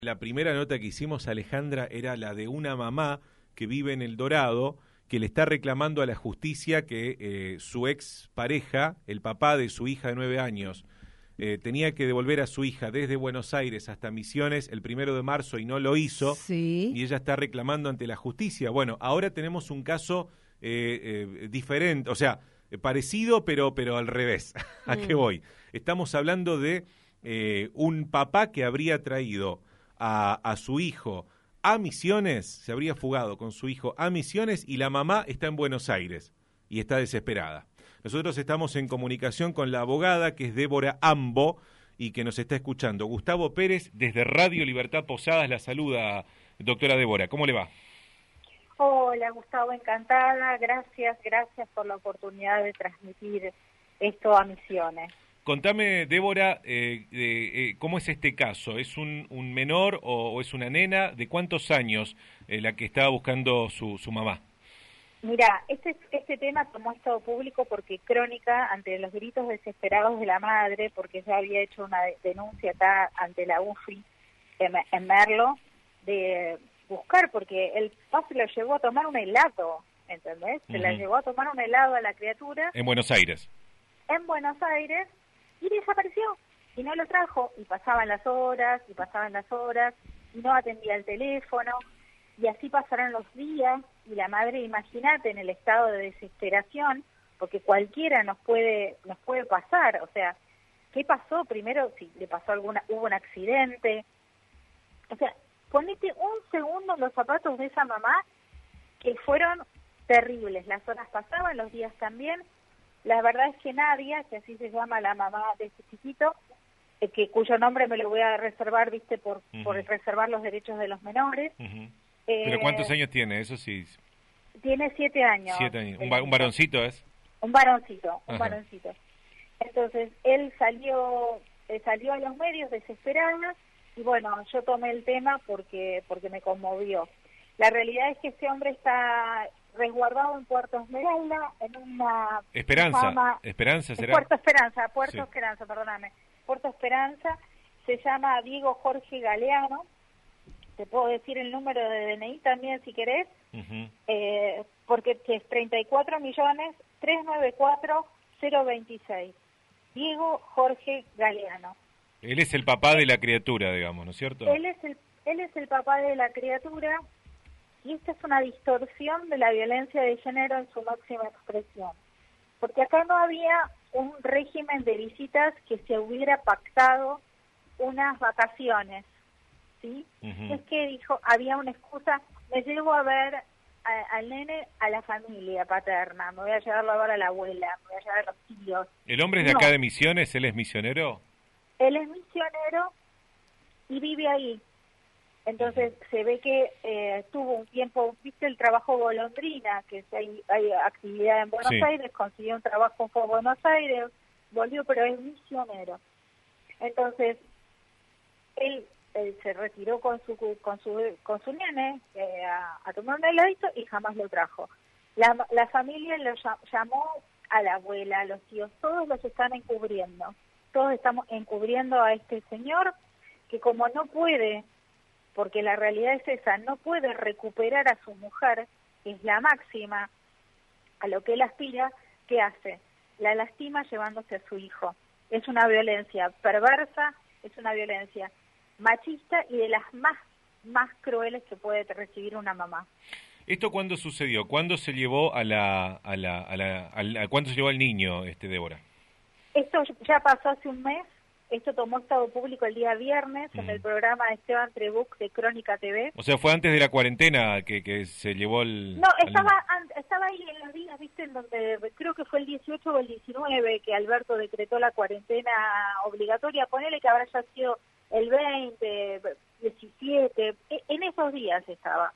La primera nota que hicimos, Alejandra, era la de una mamá que vive en El Dorado, que le está reclamando a la justicia que su ex pareja, el papá de su hija de 9 años, tenía que devolver a su hija desde Buenos Aires hasta Misiones el 1 de marzo y no lo hizo, Sí. y ella está reclamando ante la justicia. Bueno, ahora tenemos un caso diferente, o sea, parecido, pero al revés. ¿A qué voy? Estamos hablando de un papá que habría traído a su hijo a Misiones, se habría fugado con su hijo a Misiones, y la mamá está en Buenos Aires y está desesperada. Nosotros estamos en comunicación con la abogada, que es Débora Ambo, y que nos está escuchando. Gustavo Pérez, desde Radio Libertad Posadas, la saluda, doctora Débora. ¿Cómo le va? Hola, Gustavo, encantada. Gracias por la oportunidad de transmitir esto a Misiones. Contame, Débora, ¿cómo es este caso? ¿Es un menor o es una nena? ¿De cuántos años la que estaba buscando su mamá? Mira, este tema tomó estado público porque Crónica, ante los gritos desesperados de la madre, porque ella había hecho una denuncia acá ante la UFI en Merlo, de buscar, porque el papá se lo llevó a tomar un helado, ¿entendés? Se la llevó a tomar un helado a la criatura. En Buenos Aires. En Buenos Aires, y desapareció, y no lo trajo, y pasaban las horas, y no atendía el teléfono, y así pasaron los días, y la madre, imagínate, en el estado de desesperación, porque cualquiera nos puede pasar, o sea, ¿qué pasó? Primero, si le pasó hubo un accidente, o sea, ponete un segundo en los zapatos de esa mamá, que fueron terribles, las horas pasaban, los días también. La verdad es que Nadia, que así se llama la mamá de este chiquito, cuyo nombre me lo voy a reservar, viste, por reservar los derechos de los menores. ¿Pero cuántos años tiene? Eso sí. Tiene 7 años. 7 años. ¿Un varoncito es? Un varoncito. Entonces, él salió a los medios desesperada, y bueno, yo tomé el tema porque me conmovió. La realidad es que este hombre está resguardado en Puerto Esmeralda, en una... Esperanza será. Puerto Esperanza, perdóname. Puerto Esperanza, se llama Diego Jorge Galeano. Te puedo decir el número de DNI también si querés, porque es 34.394.026. Diego Jorge Galeano. Él es el papá de la criatura, digamos, ¿no es cierto? Él es el papá de la criatura. Y esta es una distorsión de la violencia de género en su máxima expresión. Porque acá no había un régimen de visitas que se hubiera pactado unas vacaciones, ¿sí? Es que dijo, había una excusa, me llevo a ver al nene a la familia paterna, me voy a llevarlo a ver a la abuela, me voy a llevar a los tíos. ¿El hombre es de acá de Misiones? ¿Él es misionero? Él es misionero y vive ahí. Entonces se ve que tuvo un tiempo, viste el trabajo golondrina, que hay actividad en Buenos Aires, consiguió un trabajo en Buenos Aires, volvió, pero es misionero. Entonces él se retiró con su nene a tomar un heladito y jamás lo trajo. La familia lo llamó a la abuela, a los tíos, todos los están encubriendo, todos estamos encubriendo a este señor que, como no puede, porque la realidad es esa, no puede recuperar a su mujer, que es la máxima, a lo que él aspira, ¿qué hace? La lastima llevándose a su hijo. Es una violencia perversa, es una violencia machista y de las más crueles que puede recibir una mamá. ¿Esto cuándo sucedió? ¿Cuándo se llevó cuándo se llevó al niño, Débora? Esto ya pasó hace un mes. Esto tomó estado público el día viernes en el programa de Esteban Trebuch de Crónica TV. O sea, fue antes de la cuarentena que se llevó el... No, estaba ahí en los días, viste, en donde creo que fue el 18 o el 19 que Alberto decretó la cuarentena obligatoria. Ponele que habrá ya sido el 20, 17, en esos días estaba.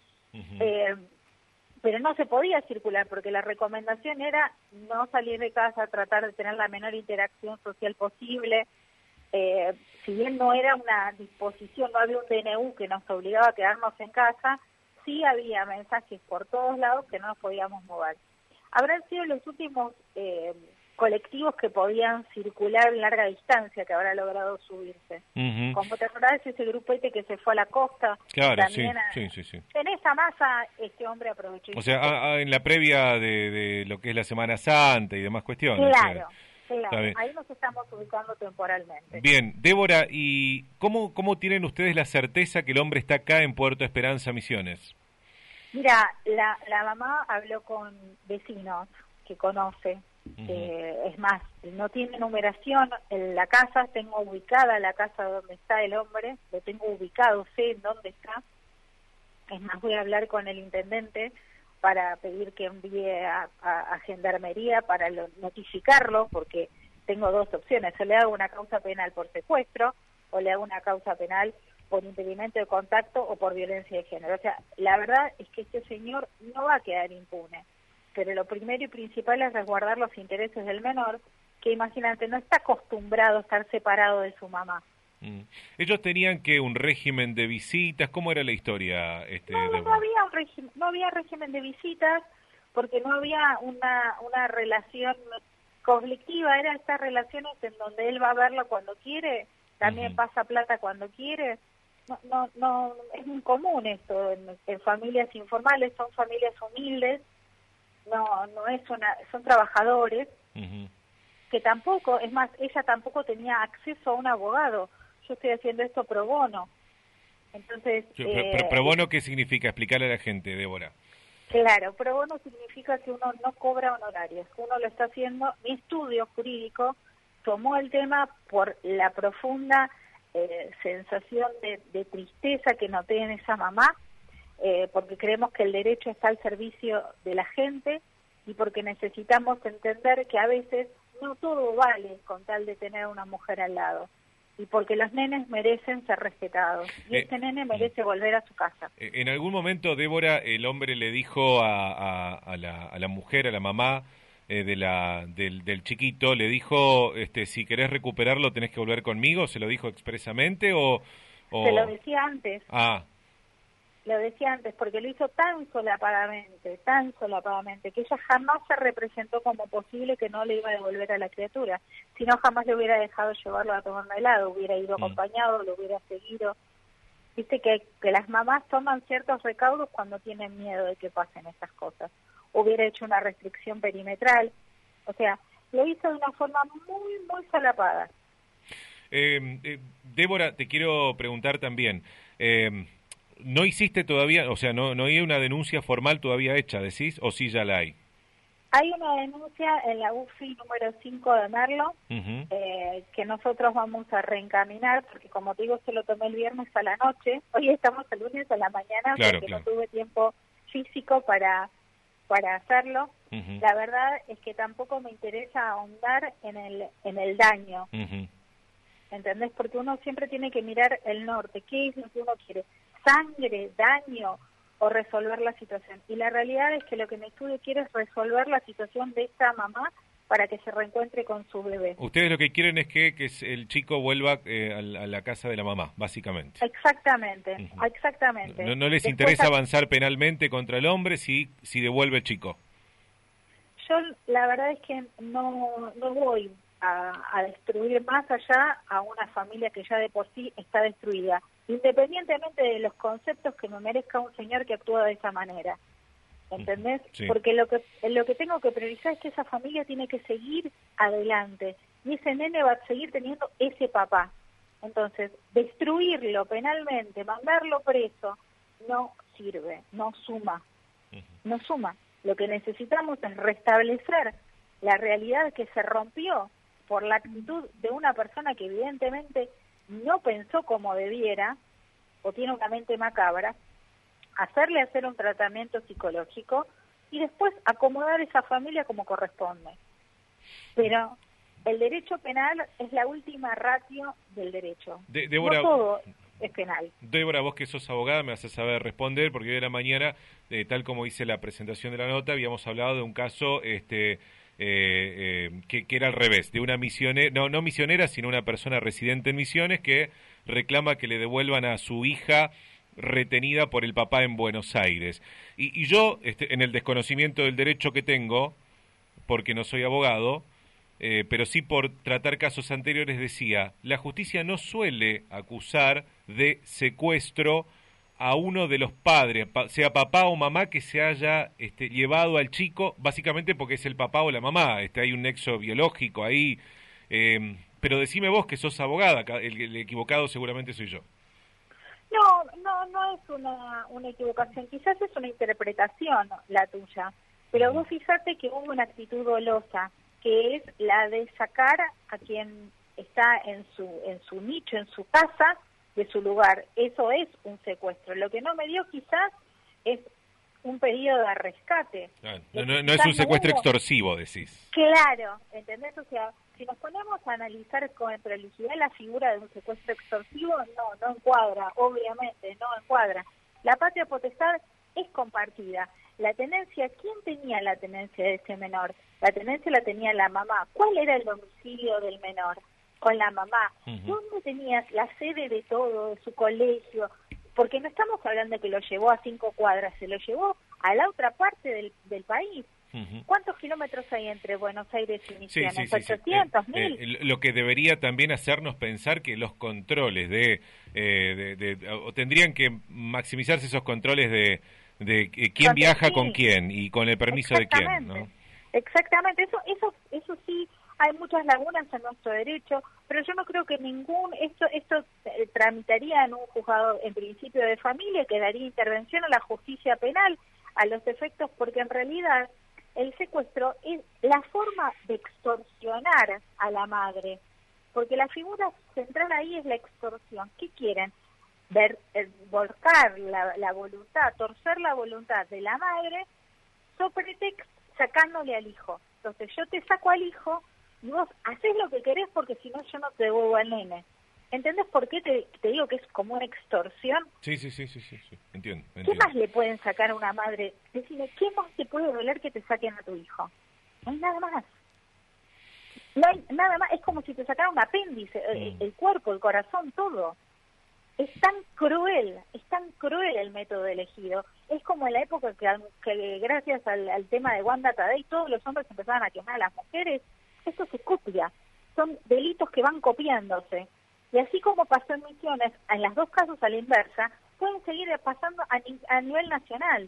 Pero no se podía circular porque la recomendación era no salir de casa, tratar de tener la menor interacción social posible. Si bien no era una disposición, no había un DNU que nos obligaba a quedarnos en casa, sí había mensajes por todos lados que no nos podíamos mover. Habrán sido los últimos colectivos que podían circular en larga distancia, que habrá logrado subirse. Como te acordás, ese grupete que se fue a la costa. Claro, también sí. En esa masa este hombre aprovechó. O sea, en la previa de lo que es la Semana Santa y demás cuestiones. Claro. Ahí nos estamos ubicando temporalmente. Bien, Débora, ¿y cómo tienen ustedes la certeza que el hombre está acá en Puerto Esperanza, Misiones? Mira, la mamá habló con vecinos que conoce. Es más, no tiene numeración en la casa, tengo ubicada la casa donde está el hombre, lo tengo ubicado, sé en dónde está. Es más, voy a hablar con el intendente para pedir que envíe a Gendarmería para notificarlo, porque tengo dos opciones: o le hago una causa penal por secuestro, o le hago una causa penal por impedimento de contacto o por violencia de género. O sea, la verdad es que este señor no va a quedar impune, pero lo primero y principal es resguardar los intereses del menor, que imagínate, no está acostumbrado a estar separado de su mamá. Ellos tenían que un régimen de visitas. ¿Cómo era la historia? No había régimen de visitas, porque no había una relación conflictiva. Eran estas relaciones en donde él va a verlo cuando quiere, también pasa plata cuando quiere. No es muy común esto en familias informales, son familias humildes. No es son trabajadores que tampoco, es más, ella tampoco tenía acceso a un abogado. Yo estoy haciendo esto pro bono. Entonces, ¿Pro bono qué significa? Explicarle a la gente, Débora. Claro, pro bono significa que uno no cobra honorarios, uno lo está haciendo. Mi estudio jurídico tomó el tema por la profunda sensación de tristeza que noté en esa mamá, porque creemos que el derecho está al servicio de la gente y porque necesitamos entender que a veces no todo vale con tal de tener una mujer al lado, y porque los nenes merecen ser respetados, y este nene merece volver a su casa. En algún momento, Débora, el hombre le dijo a la mujer, a la mamá del chiquito, le dijo, si querés recuperarlo tenés que volver conmigo. ¿Se lo dijo expresamente o...? Se lo decía antes. Lo decía antes, porque lo hizo tan solapadamente, que ella jamás se representó como posible que no le iba a devolver a la criatura, sino jamás le hubiera dejado llevarlo a tomar un helado, hubiera ido acompañado, lo hubiera seguido. Viste que las mamás toman ciertos recaudos cuando tienen miedo de que pasen esas cosas. Hubiera hecho una restricción perimetral, o sea, lo hizo de una forma muy solapada. Débora, te quiero preguntar también, ¿no hiciste todavía, o sea, no hay una denuncia formal todavía hecha, decís, o sí ya la hay? Hay una denuncia en la UFI número 5 de Merlo, que nosotros vamos a reencaminar, porque como te digo, se lo tomé el viernes a la noche, hoy estamos el lunes a la mañana, porque no tuve tiempo físico para hacerlo. La verdad es que tampoco me interesa ahondar en el daño, ¿entendés? Porque uno siempre tiene que mirar el norte, ¿qué es lo que uno quiere? ¿Sangre, daño o resolver la situación? Y la realidad es que lo que mi estudio quiere es resolver la situación de esta mamá para que se reencuentre con su bebé. Ustedes lo que quieren es que el chico vuelva a la casa de la mamá, básicamente. Exactamente, exactamente. No les interesa avanzar penalmente contra el hombre si devuelve el chico. Yo la verdad es que no voy a destruir más allá a una familia que ya de por sí está destruida, independientemente de los conceptos que me merezca un señor que actúa de esa manera, ¿entendés? Sí. Porque lo que tengo que priorizar es que esa familia tiene que seguir adelante, y ese nene va a seguir teniendo ese papá. Entonces, destruirlo penalmente, mandarlo preso, no sirve, no suma. Lo que necesitamos es restablecer la realidad que se rompió por la actitud de una persona que evidentemente no pensó como debiera, o tiene una mente macabra, hacer un tratamiento psicológico y después acomodar esa familia como corresponde. Pero el derecho penal es la última ratio del derecho. Débora, no todo es penal. Débora, vos que sos abogada me haces saber responder, porque hoy de la mañana, tal como hice la presentación de la nota, habíamos hablado de un caso que era al revés, de una misionera, no misionera, sino una persona residente en Misiones que reclama que le devuelvan a su hija retenida por el papá en Buenos Aires. Y yo, en el desconocimiento del derecho que tengo, porque no soy abogado, pero sí por tratar casos anteriores decía, la justicia no suele acusar de secuestro a uno de los padres, sea papá o mamá, que se haya llevado al chico, básicamente porque es el papá o la mamá, hay un nexo biológico ahí, pero decime vos que sos abogada, el equivocado seguramente soy yo. No es una equivocación, quizás es una interpretación la tuya, pero vos fíjate que hubo una actitud dolosa, que es la de sacar a quien está en su nicho, en su casa, de su lugar. Eso es un secuestro. Lo que no me dio quizás es un pedido de rescate. No es un secuestro extorsivo, decís. Claro, ¿entendés? O sea, si nos ponemos a analizar con prolijidad la figura de un secuestro extorsivo, no encuadra, obviamente, no encuadra. La patria potestad es compartida. La tenencia, ¿quién tenía la tenencia de ese menor? La tenencia la tenía la mamá. ¿Cuál era el domicilio del menor? Con la mamá. ¿Dónde tenías la sede de todo, de su colegio? Porque no estamos hablando de que lo llevó a 5 cuadras, se lo llevó a la otra parte del país. ¿Cuántos kilómetros hay entre Buenos Aires y Misiones? Sí. 800, 1000. Lo que debería también hacernos pensar que los controles o tendrían que maximizarse esos controles de quién viaja con quién y con el permiso de quién, ¿no? Exactamente, eso sí, hay muchas lagunas en nuestro derecho, pero yo no creo que esto tramitaría en un juzgado en principio de familia, que daría intervención a la justicia penal a los efectos, porque en realidad el secuestro es la forma de extorsionar a la madre, porque la figura central ahí es la extorsión. ¿Qué quieren? Volcar la voluntad, torcer la voluntad de la madre sobre texto, sacándole al hijo. Entonces yo te saco al hijo y vos haces lo que querés, porque si no yo no te devuelvo al nene. ¿Entendés por qué te digo que es como una extorsión? Sí, entiendo. ¿Qué más le pueden sacar a una madre? Decirle, ¿qué más te puede doler que te saquen a tu hijo? No hay nada más. No hay nada más, es como si te sacara un apéndice, el cuerpo, el corazón, todo. Es tan cruel el método elegido. Es como en la época que gracias al tema de Wanda Tadei todos los hombres empezaban a quemar a las mujeres. Esto se copia, son delitos que van copiándose. Y así como pasó en Misiones, en los dos casos a la inversa, pueden seguir pasando a nivel nacional.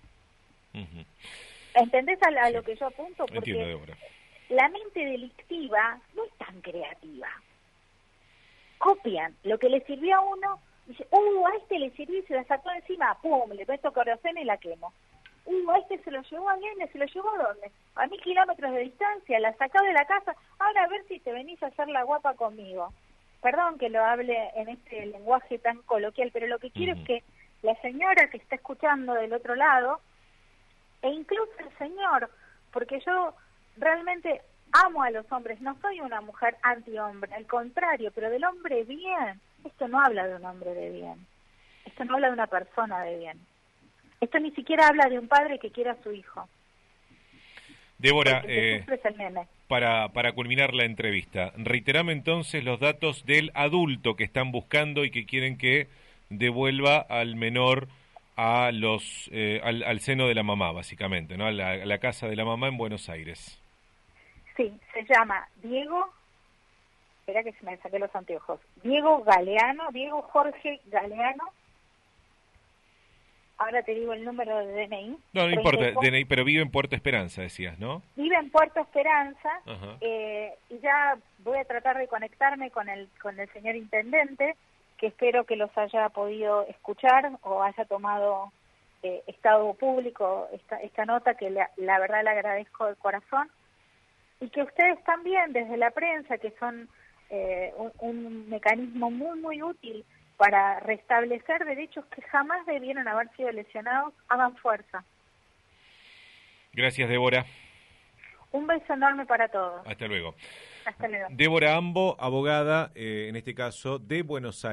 ¿Entendés a lo que yo apunto? Porque entiendo, la mente delictiva no es tan creativa. Copian lo que le sirvió a uno, dice, a este le sirvió y se la sacó encima, pum, le meto queroseno y la quemo. A este se lo llevó al nene, ¿se lo llevó a dónde? A 1000 kilómetros de distancia, la sacó de la casa, ahora a ver si te venís a hacer la guapa conmigo. Perdón que lo hable en este lenguaje tan coloquial, pero lo que quiero es que la señora que está escuchando del otro lado, e incluso el señor, porque yo realmente amo a los hombres, no soy una mujer anti-hombre, al contrario, pero del hombre bien. Esto no habla de un hombre de bien, esto no habla de una persona de bien, esto ni siquiera habla de un padre que quiera a su hijo. Débora, para culminar la entrevista, reiterame entonces los datos del adulto que están buscando y que quieren que devuelva al menor a al seno de la mamá, básicamente, ¿no? A la casa de la mamá en Buenos Aires. Sí, se llama Diego, espera que se me saqué los anteojos, Diego Jorge Galeano, ahora te digo el número de DNI. No importa, DNI, pero vive en Puerto Esperanza, decías, ¿no? Vive en Puerto Esperanza, y ya voy a tratar de conectarme con el señor intendente, que espero que los haya podido escuchar o haya tomado estado público esta nota, que la verdad le agradezco de corazón. Y que ustedes también, desde la prensa, que son un mecanismo muy, muy útil para restablecer derechos que jamás debieron haber sido lesionados, hagan fuerza. Gracias, Débora. Un beso enorme para todos. Hasta luego. Hasta luego. Débora Ambo, abogada, en este caso, de Buenos Aires.